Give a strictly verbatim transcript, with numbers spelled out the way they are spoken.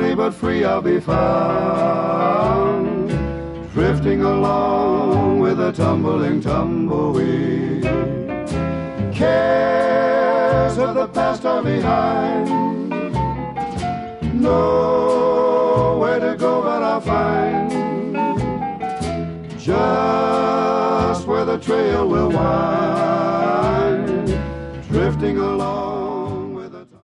lonely but free I'll be found, drifting along with a tumbling tumbleweed. Cares of the past are behind, nowhere to go but I'll find just where the trail will wind, drifting along